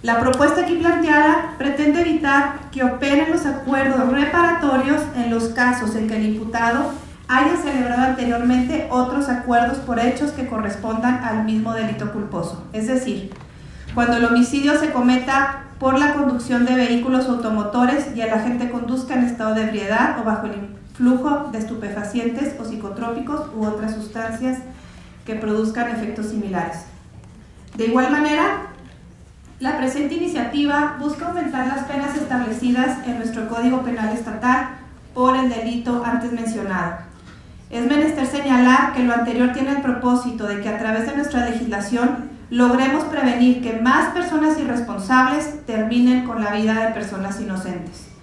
La propuesta aquí planteada pretende evitar que operen los acuerdos reparatorios en los casos en que el imputado haya celebrado anteriormente otros acuerdos por hechos que correspondan al mismo delito culposo. Es decir, cuando el homicidio se cometa por la conducción de vehículos automotores y el agente conduzca en estado de ebriedad o bajo el influjo de estupefacientes o psicotrópicos u otras sustancias que produzcan efectos similares. De igual manera, la presente iniciativa busca aumentar las penas establecidas en nuestro Código Penal Estatal por el delito antes mencionado. Es menester señalar que lo anterior tiene el propósito de que a través de nuestra legislación logremos prevenir que más personas irresponsables terminen con la vida de personas inocentes.